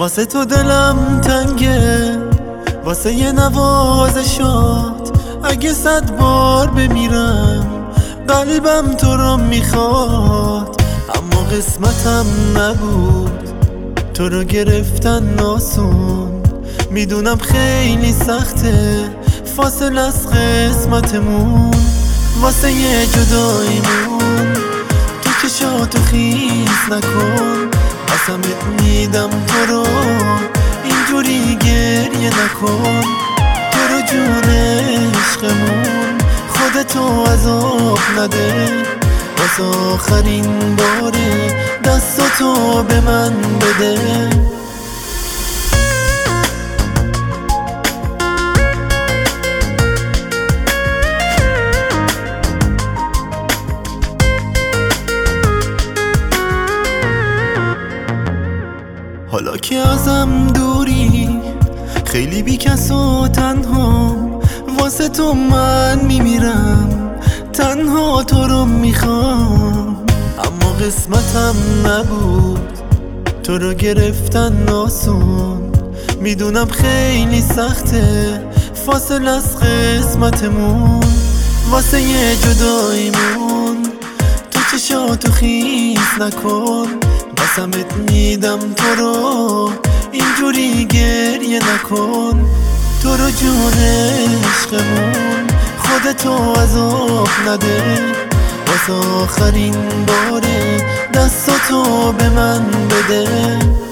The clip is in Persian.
واسه تو دلم تنگه، واسه یه نوازشات اگه 100 بار بمیرم قلبم تو رو میخواد. اما قسمتم نبود تو رو گرفتن آسون، میدونم خیلی سخته فاصله از قسمتمون. واسه یه جداییمون تو چشاتو خیس نکن، قسمت میدم تو رو اینجوری گریه نکن. تو رو جون عشقمون خودتو عذاب نده، واسه آخرین باره دستاتو به من بده. حالا که ازم دوری خیلی بی کس و تنها، واسه تو من میمیرم تنها تو رو میخوام. اما قسمتم نبود تو رو گرفتن آسون، میدونم خیلی سخته فاصله از قسمتمون. واسه یه جداییمون تو چشاتو خیس نکن، قسمت میدم تو رو اینجوری گریه نکن. تو رو جون عشقمون خودتو عذاب نده، واسه آخرین باره دستاتو به من بده.